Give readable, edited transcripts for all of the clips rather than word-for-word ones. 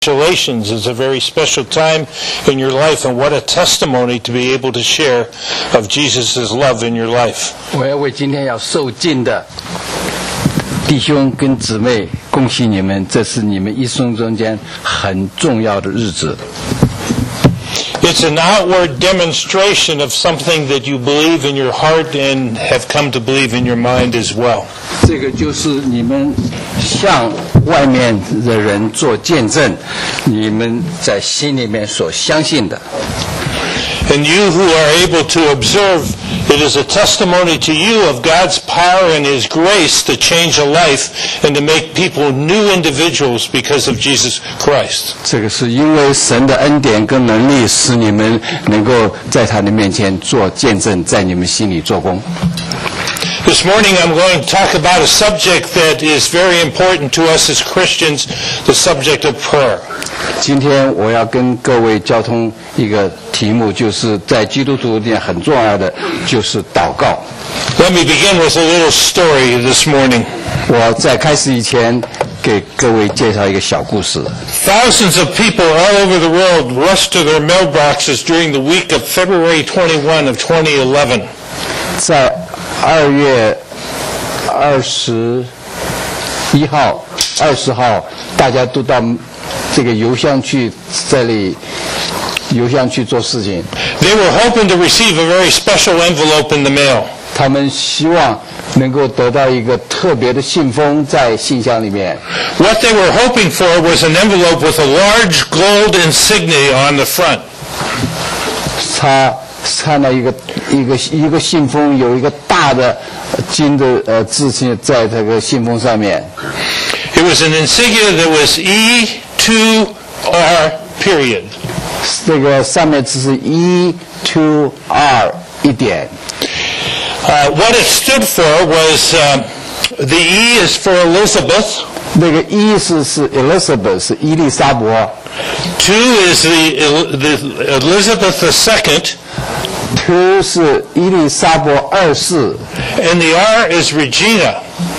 Congratulations. It's a very special time in your life, and what a testimony to be able to share of Jesus' love in your life. 我要为今天要受浸的弟兄跟姊妹恭喜你们，这是你们一生中间很重要的日子。 It's an outward demonstration of something that you believe in your heart and have come to believe in your mind as well. 这个就是你们向外面的人做见证，你们在心里面所相信的。 And you who are able to observe, it is a testimony to you of God's power and His grace to change a life and to make people new individuals because of Jesus Christ. 这个是因为神的恩典跟能力，使你们能够在他的面前做见证，在你们心里做工。 This morning I'm going to talk about a subject that is very important to us as Christians, the subject of prayer. 今天我要跟各位交通一个题目，就是在基督徒里面很重要的，就是祷告。 Let me begin with a little story this morning. 我在开始以前给各位介绍一个小故事。 Thousands of people all over the world rushed to their mailboxes during the week of February 21 of 2011. 在2月21号、20号，大家都到这个邮箱去，这里邮箱去做事情。 They were hoping to receive a very special envelope in the mail. 他们希望能够得到一个特别的信封在信箱里面。 What they were hoping for was an envelope with a large gold insignia on the front. 他看到一个信封，有一个大的金的字信在这个信封上面。 It was an insignia that was E2R period. 这个上面只是 E2R 一点。 What it stood for was the E is for Elizabeth. 那个E是 Elizabeth 是伊丽莎白。 Two is the Elizabeth II. Two 是伊丽莎白二世。 And the R is Regina.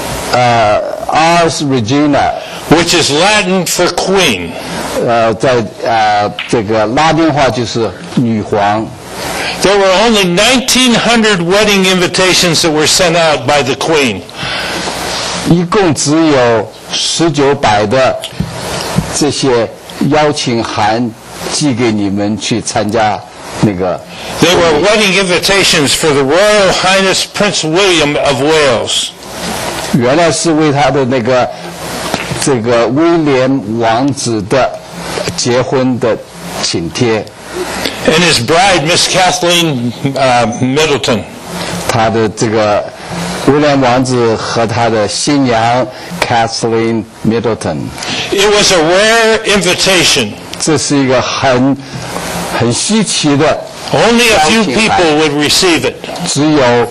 R 是 Regina, which is Latin for queen. 在这个拉丁话就是女皇。 There were only 1,900 wedding invitations that were sent out by the queen. 一共只有1900的这些邀请函寄给你们去参加那个。 They were wedding invitations for the Royal Highness Prince William of Wales. 原来是为他的这个威廉王子的结婚的请帖。 And his bride, Miss Kathleen Middleton. 他的这个威廉王子和他的新娘 Kathleen Middleton. It was a rare invitation. 这是一个很稀奇的。 Only a few people would receive it. 只有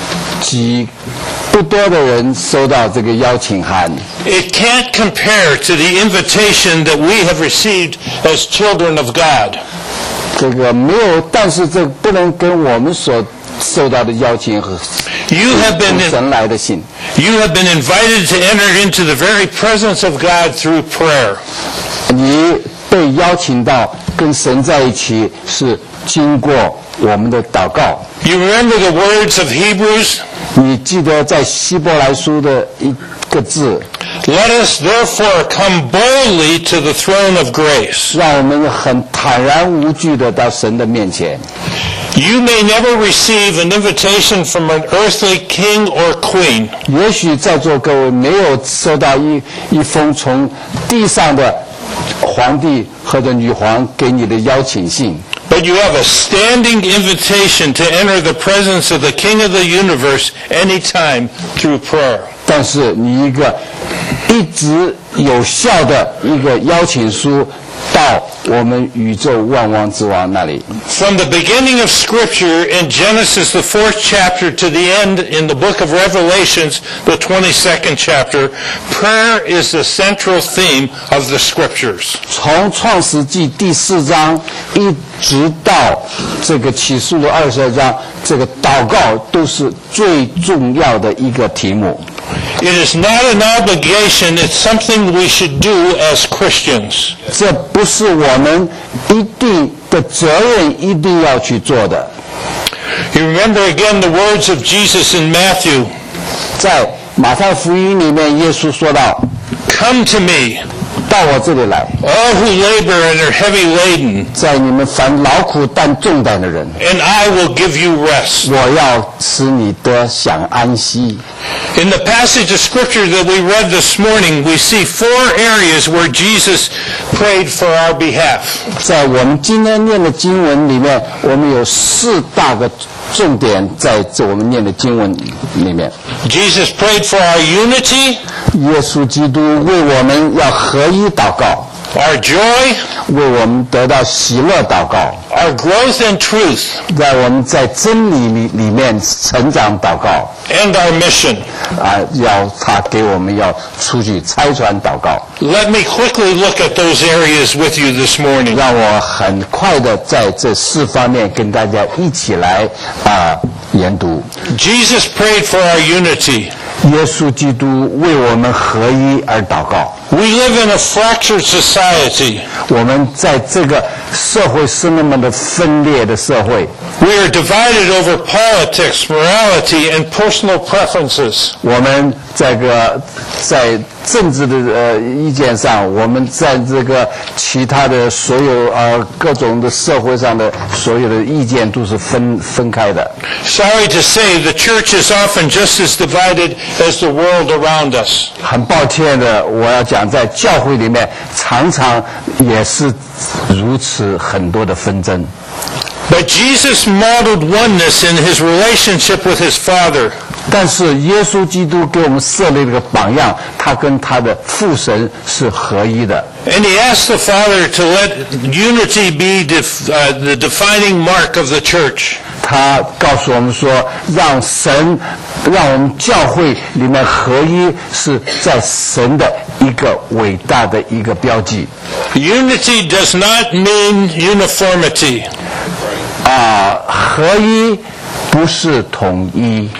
不多的人收到这个邀请函。 It can't compare to the invitation that we have received as children of God. 这个没有，但是这不能跟我们所受到的邀请和神来的信。 You have been invited to enter into the very presence of God through prayer. 你被邀请到跟神在一起，是经过我们的祷告。 You remember the words of Hebrews? 你记得在希伯来书的一个字。 Let us therefore come boldly to the throne of grace. 让我们很坦然无惧的到神的面前。 You may never receive an invitation from an earthly king or queen. 也许在座各位没有收到一封从地上的皇帝或者女皇给你的邀请信。 But you have a standing invitation to enter the presence of the King of the universe anytime through prayer. 但是你一个一直有效的一个邀请书到我们宇宙万王之王那里。 From the beginning of Scripture in Genesis, the 4th chapter, to the end in the book of Revelations, the 22nd chapter, prayer is the central theme of the Scriptures. 从创世纪第4章一直到这个启示录22章，这个祷告都是最重要的一个题目。 It is not an obligation, it's something we should do as Christians. 这不是我们一定的责任，一定要去做的。 You remember again the words of Jesus in Matthew. 在马太福音里面，耶稣说到 Come to me, 到我这里来， all who labor and are heavy laden, 在你们凡劳苦担重担的人， and I will give you rest. 我要使你得享安息。 In the passage of Scripture that we read this morning, we see 4 areas where Jesus prayed for our behalf. 在我们今天念的经文里面，我们有4大个重点在这我们念的经文里面。 Jesus prayed for our unity, 耶稣基督为我们要合一祷告， our joy, 为我们得到喜乐祷告， our growth and truth, 在我们在真理里面成长祷告， and our mission. 要他给我们要出去差传祷告。 Let me quickly look at those areas with you this morning. 让我很快的在这4方面跟大家一起来研读。 Jesus prayed for our unity. 耶稣基督为我们合一而祷告。 We live in a fractured society. 我们在这个社会是那么的分裂的社会， We are divided over politics, morality, and personal preferences. 我们在政治的意见上，我们在这个其他的所有各种的社会上的所有的意见都是分开的。 Sorry to say, the church is often just as divided as the world around us. 很抱歉的，我要讲，在教会里面常常也是如此很多的纷争。 But Jesus modeled oneness in his relationship with his Father. 但是耶稣基督给我们设立了个榜样，他跟他的父神是合一的。 And he asked the Father to let unity be the defining mark of the church. 他告诉我们说，让我们教会里面合一，是在神的一个伟大的一个标记。 Unity does not mean uniformity. 合一不是统一。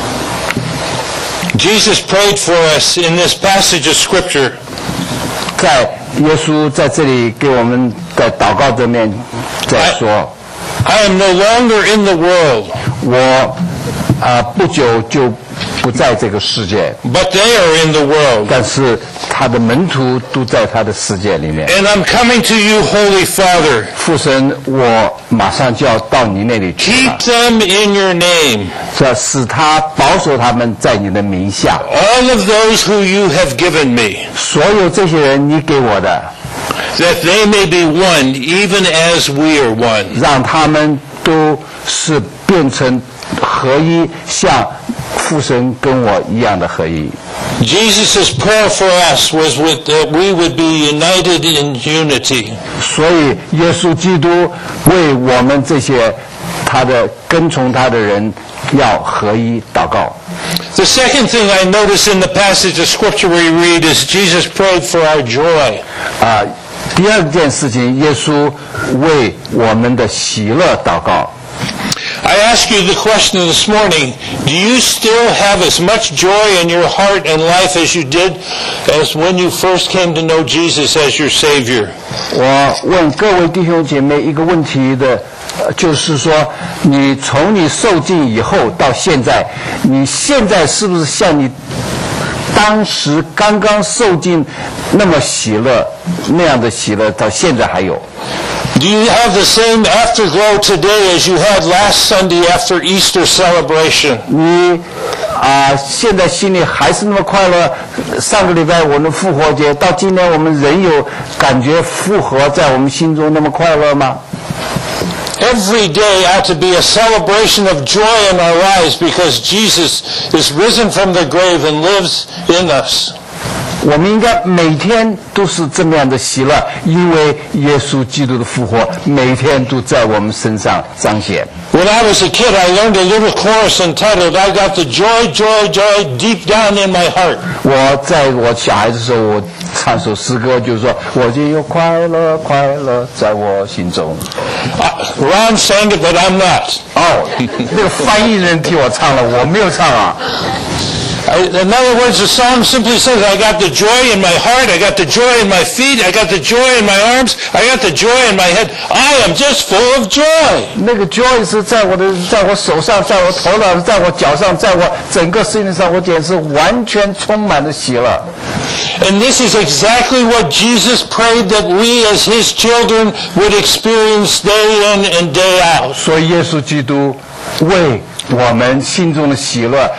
Jesus prayed for us in this passage of Scripture. 在耶稣在这里给我们的祷告这面在说 I am no longer in the world, 我不久就不在这个世界， but they are in the world. 但是他的门徒都在他的世界里面。 And I'm coming to you, Holy Father. 父神，我马上就要到你那里去了 Keep，them in your name, 这使他保守他们在你的名下。 all of those who you have given me, 所有这些人你给我的， that they may be one, even as we are one. 让他们都是变成合一，像父神跟我一样的合一。 Jesus' prayer for us was that we would be united in unity. 所以耶稣基督为我们这些他的跟从他的人要合一祷告。 The second thing I notice in the passage of Scripture we read is Jesus prayed for our joy. 第二件事情，耶稣为我们的喜乐祷告。 I ask you the question this morning, do you still have as much joy in your heart and life as you did as when you first came to know Jesus as your Savior? 我问各位弟兄姐妹一个问题的，就是说，你从你受浸以后到现在，你现在是不是像你当时刚刚受浸那么喜乐，那样的喜乐到现在还有？ Do you have the same afterglow today as you had last Sunday after Easter celebration? 你现在心里还是那么快乐？上个礼拜我们复活节，到今天我们仍有感觉复活在我们心中那么快乐吗？ Every day ought to be a celebration of joy in our lives because Jesus is risen from the grave and lives in us. 我们应该每天都是这么样的喜乐，因为耶稣基督的复活每天都在我们身上彰显。 When I was a kid, I learned a little chorus entitled, I got the joy, joy, joy deep down in my heart. 我在我小孩子的时候，我唱首诗歌，就是说，我就有快乐，快乐在我心中。 Ron sang it, but I'm not. 那个翻译人替我唱了，我没有唱啊。 In other words, the song simply says, I got the joy in my heart, I got the joy in my feet, I got the joy in my arms, I got the joy in my head. I am just full of joy. 那个 joy 是在我手上，在我头脑，在我脚上，在我整个身体上，我简直是完全充满了喜乐。 And this is exactly what Jesus prayed that we as His children would experience day in and day out. 所以耶稣基督为我们心中的喜乐。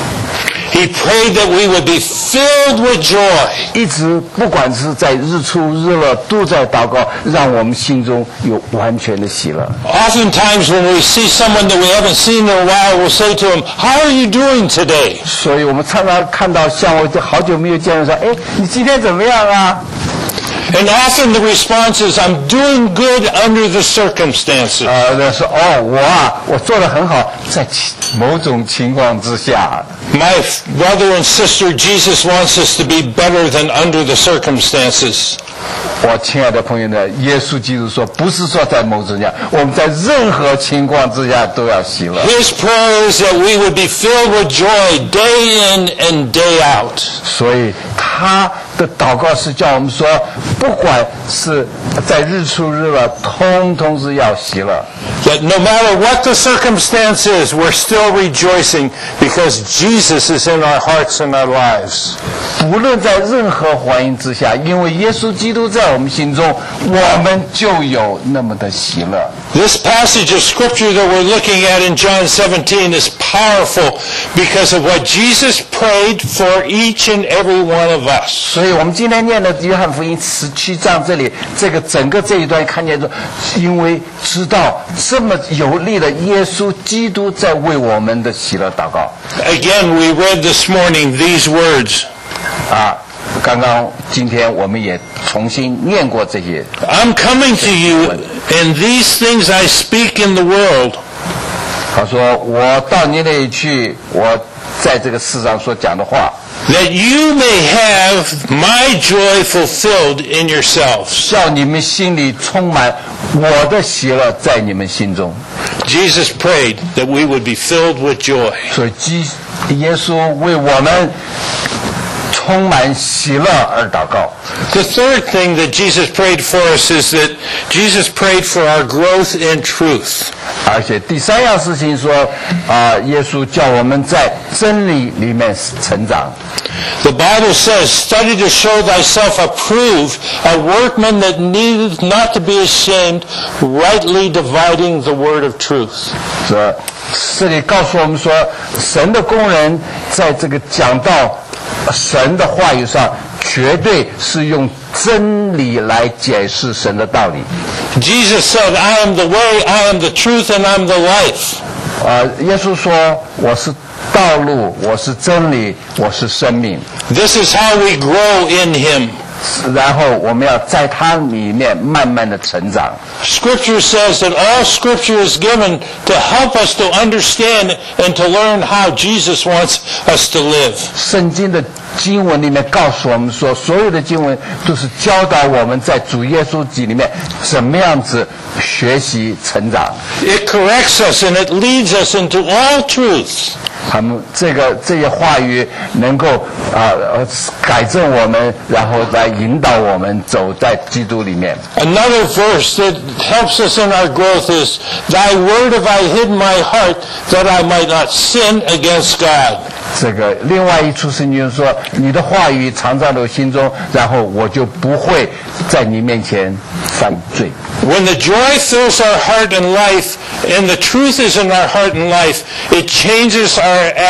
He prayed that we would be filled with joy. 一直不管是在日出日落，都在祷告，让我们心中有完全的喜乐。 Oftentimes when we see someone that we haven't seen in a while, we'll say to him, How are you doing today? 所以我们常常看到像我好久没有见人说，哎，你今天怎么样啊？ And often the response is, I'm doing good under the circumstances. 说我做得很好，在某种情况之下。 My brother and sister, Jesus wants us to be better than under the circumstances. 我亲爱的朋友呢，耶稣基督说，不是说在某种情况，我们在任何情况之下都要喜乐。 His prayer is that we would be filled with joy day in and day out. 所以他的祷告是叫我们说，不管是在日出日落，通通是要喜乐。 That no matter what the circumstance is, we're still rejoicing because Jesus is in our hearts and our lives. 无论在任何环境之下，因为耶稣基督在我们心中，我们就有那么的喜乐。 This passage of Scripture that we're looking at in John 17 is powerful because of what Jesus prayed for each and every one of us. 所以我们今天念的约翰福音17章这里，整个这一段看见说，因为知道这么有力的耶稣基督在为我们的喜乐祷告。 Again, we read this morning these words. 刚刚今天我们也重新念过这些。 I'm coming to you, and these things I speak in the world. 他说：“我到你那里去，我在这个世上所讲的话。” That you may have my joy fulfilled in yourselves. 叫你们心里充满我的喜乐在你们心中。 Jesus prayed that we would be filled with joy. 所以耶稣为我们充满喜乐而祷告。 The third thing that Jesus prayed for us is that Jesus prayed for our growth in truth. 而且第三样事情说，耶稣叫我们在真理里面成长。 The Bible says, "Study to show thyself approved, a workman that needeth not to be ashamed, rightly dividing the word of truth." 这里告诉我们说，神的工人在这个讲道神的话语上，绝对是用真理来解释神的道理。 Jesus said, "I am the way, I am the truth, and I'm the life." 耶稣说，我是道路，我是真理，我是生命。 This is how we grow in Him. 然后我们要在它里面慢慢的成长。 Scripture says that all Scripture is given to help us to understand and to learn how Jesus wants us to live. 圣经的经文里面告诉我们说，所有的经文都是教导我们在主耶稣基督里面怎么样子学习成长。 It corrects us and it leads us into all truth. 他们这些话语能够改正我们，然后来引导我们走在基督里面。 Another verse that helps us in our growth is, "Thy word have I hid in my heart, that I might not sin against God." 这个另外一处圣经说，你的话语藏在我心中，然后我就不会在你面前犯罪。 When the joy fills our heart and life, and the truth is in our heart and life, it changes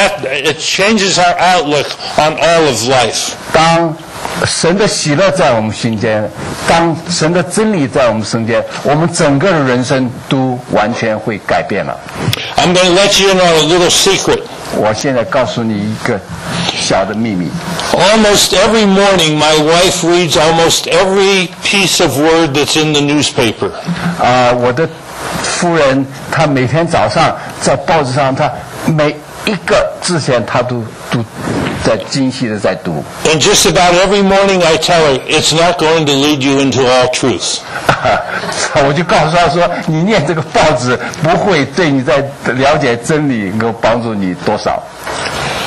our outlook on all of life. 当神的喜乐在我们心间，当神的真理在我们身边，我们整个的人生都完全会改变了。 I'm going to let you in on a little secret. 我现在告诉你一个小的秘密。 Almost every morning, my wife reads almost every piece of word that's in the newspaper. 我的夫人她每天早上在报纸上，她每一个字前她都在精细的在读。 And just about every morning I tell her, it's not going to lead you into all truth. 我就告诉她说，你念这个报纸不会对你在了解真理能够帮助你多少。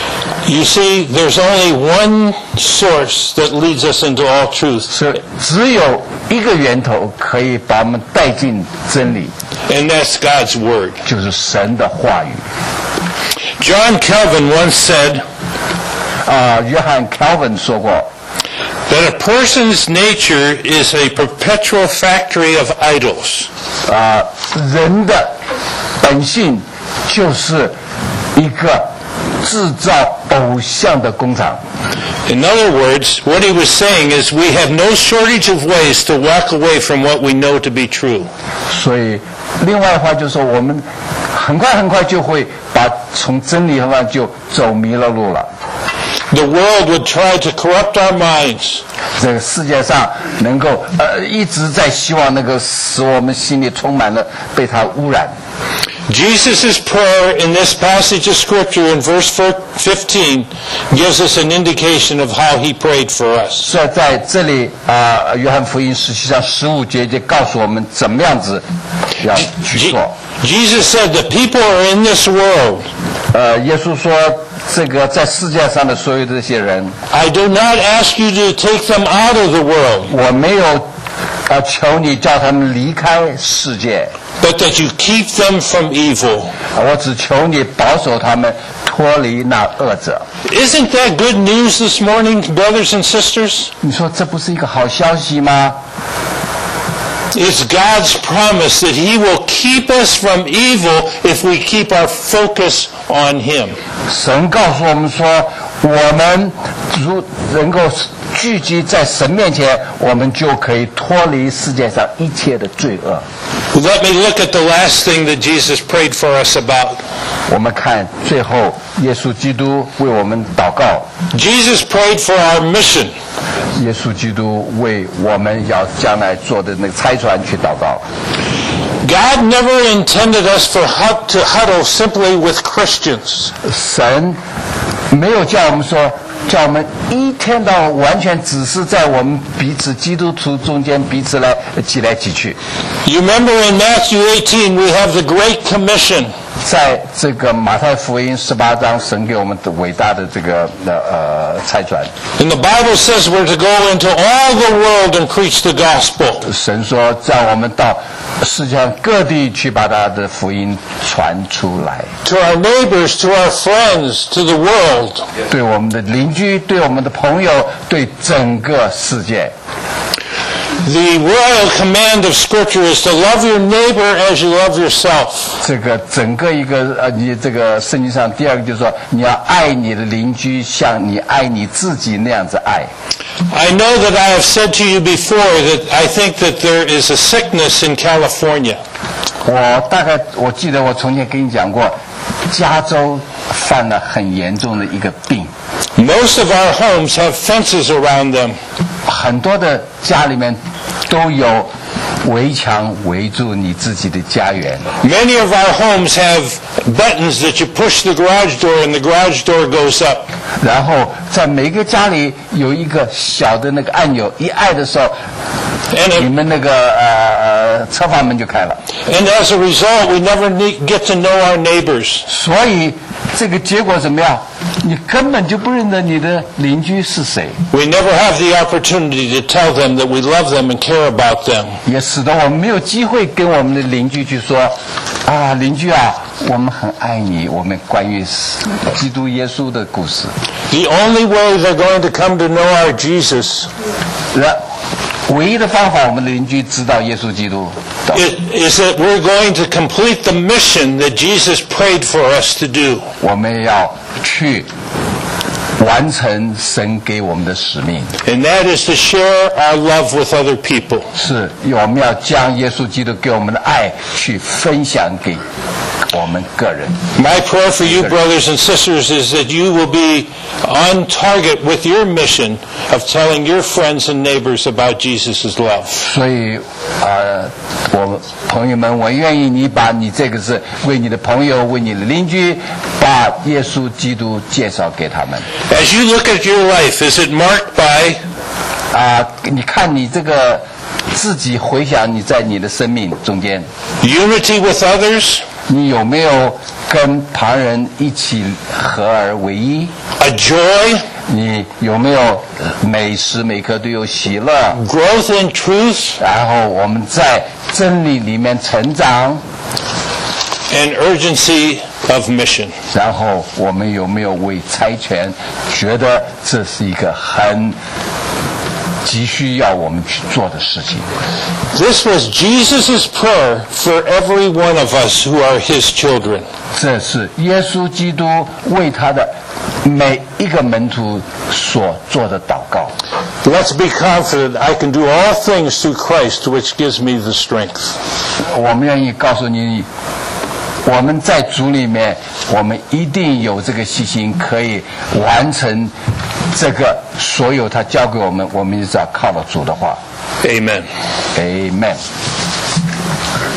You see, there's only one source that leads us into all truth. 是只有一个源头可以把我们带进真理， And that's God's Word. 就是神的话语。 John Calvin once said 约翰 Calvin 说过， that a person's nature is a perpetual factory of idols. 人的本性就是一个制造偶像的工厂。 In other words, what he was saying is we have no shortage of ways to walk away from what we know to be true. 所以，另外的话就是说，我们很快就会从真理上就走迷了路了。 The world would try to corrupt our minds. 这个世界上能够一直在希望那个使我们心里充满了被它污染。 Jesus' prayer in this passage of Scripture in verse 15 gives us an indication of how he prayed for us. 所以在这里约翰福音17章15节就告诉我们怎么样子要去做。 Jesus said, the people are in this world. 耶稣说，这个在世界上的所有这些人， I do not ask you to take them out of the world, 我没有求你叫他们离开世界， but that you keep them from evil. 我只求你保守他们脱离那恶者。 Isn't that good news this morning, brothers and sisters? 你说这不是一个好消息吗？ It's God's promise that He will keep us from evil if we keep our focus on Him. 神告诉我们说，我们如能够聚集在神面前，我们就可以脱离世界上一切的罪恶。 Let me look at the last thing that Jesus prayed for us about. 我们看最后，耶稣基督为我们祷告。 Jesus prayed for our mission. 耶稣基督为我们要将来做的那个差传去祷告。 God never intended us to huddle simply with Christians. 神没有叫我们说，叫我们一天到晚完全只是在我们彼此基督徒中间彼此来挤来挤去。 You remember in Matthew 18 we have the Great Commission. 在这个马太福音18章，神给我们的伟大的这个差传。 And the Bible says we're to go into all the world and preach the gospel. 神说，让我们到世界上各地去把他的福音传出来， To our neighbors, to our friends, to the world. 对我们的邻居，对我们的朋友，对整个世界。 The royal command of Scripture is to love your neighbor as you love yourself. 这个整个一个你这个圣经上第二个就是说，你要爱你的邻居，像你爱你自己那样子爱。 I know that I have said to you before that I think that there is a sickness in California. 我记得我从前跟你讲过，加州犯了很严重的一个病。 Most of our homes have fences around them. 很多的家里面都有围墙围住你自己的家园。 Many of our homes have buttons that you push the garage door and the garage door goes up. 然后在每个家里有一个小的那个按钮，一按的时候，你们那个车房门就开了。 And as a result, we never get to know our neighbors. 所以这个结果怎么样？你根本就不认得你的邻居是谁， We never have the opportunity to tell them that we love them and care about them. 也使得我们没有机会跟我们的邻居去说啊，邻居啊，我们很爱你，我们关于基督耶稣的故事。 The only way they're going to come to know our Jesus 唯一的方法，我们的邻居知道耶稣基督， is that we're going to complete the mission that Jesus prayed for us to do. 我们要去完成神给我们的使命， And that is to share our love with other people. 是我们要将耶稣基督给我们的爱去分享给我们个人。 My prayer for you, brothers and sisters, is that you will be on target with your mission of telling your friends and neighbors about Jesus' love. 所以我朋友们，我愿意你把你这个是为你的朋友、为你的邻居，把耶稣基督介绍给他们。 As you look at your life, is it marked by 你看你这个自己回想你在你的生命中间， unity with others, 你有没有跟旁人一起合而为一？ a joy, 你有没有每时每刻都有喜乐？ growth in truth, 然后我们在真理里面成长， and urgency of mission. 然后我们有没有为差遣觉得这是一个很急需要我们去做的事情？ This was Jesus' prayer for every one of us who are his children. 这是耶稣基督为他的每一个门徒所做的祷告。 Let's be confident I can do all things through Christ, which gives me the strength. 我们愿意告诉你，我们在主里面，我们一定有这个信心，可以完成这个所有他交给我们，我们只要靠了主的话。 Amen. Amen。